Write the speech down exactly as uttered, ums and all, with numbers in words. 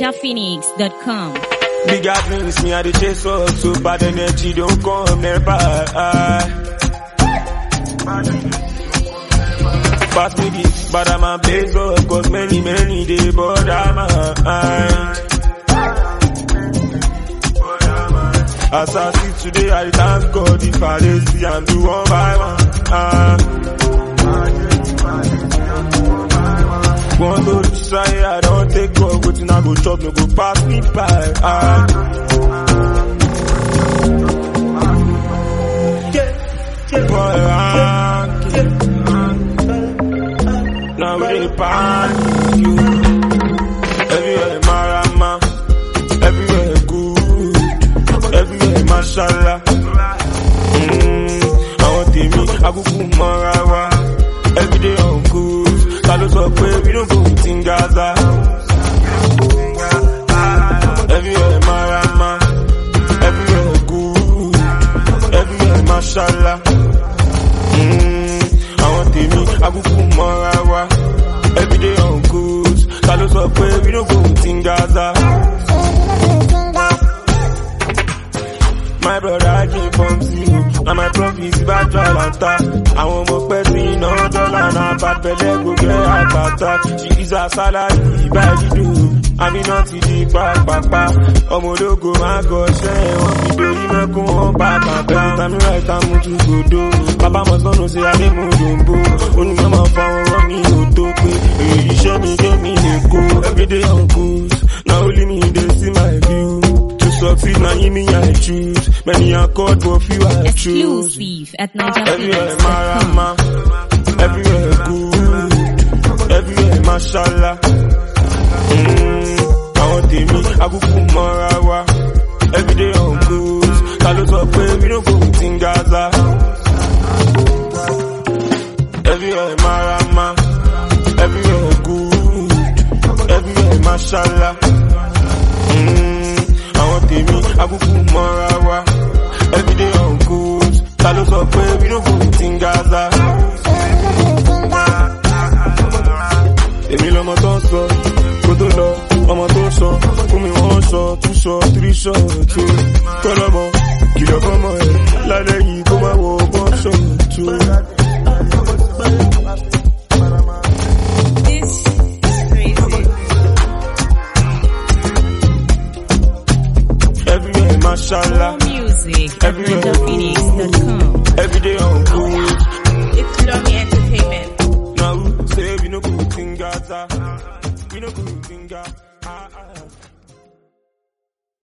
niger phoenix dot com. Big up means me, I dey chase up, so bad energy don't come nearby. Pass me this, but I'm a blaze up, cause many, many they bother my mind. As I see today, I thank God if I dey see and do one by one. Uh, one to try, I don't take up, but I go chop, no go pass me by. Uh, boy, uh, now we dey panic you. Everywhere marama, everywhere good, everywhere mashallah. Mm, I want me, I go put marawa. Every day on cruise, Carlos up where we don't go in Gaza. Everywhere marama, everywhere good, everywhere mashallah. Mm, I want me, I go put marawa. Every day on cruise, Carlos up where we don't go in Gaza. My brother I came from zero, and my prof is bad Atlanta. I want more person, no dollar, na bad belly go get heart attack. She is a salary, by the do. I mean not to the back, papa. Omodogo, my God, say, one video, you make one back and down. I'm right, I'm to go do. Papa must know, say, I didn't move on board. Only mama found one, me, who took me. You show me, give me the go. Every day on cruise, now only me, they see my view. Succeed, now you me I choose. Many are called, but few I choose. Exclusive at niger Everywhere phoenix dot com. marama, everywhere good, everywhere mashallah. Mm, I want me, I go put marawa. Every day on cruise, Carlos up where we don't go in Gaza. Everywhere marama, everywhere good, everywhere mashallah. Mm, I want me, I go put marawa. Every day on cruise, Carlos up where we don't go in Gaza. Èmi lọmọ tó ń sọ, kó tó lọ, ọmọ tó ń sọ, fún mi wọ́n sọ, two sọ, three sọ, tó kọ́lọ́mọ, kìlọ̀ fọ́mọ ẹ̀, lálẹ́ yìí kó má wọ ọgbọ́n sọ, tó. This is crazy. Everywhere mashallah, More music at Everywhere. niger phoenix dot com. every day on cruise. It's Lummy Entertainment. Now say we no go in Gaza, we no go in Gaza.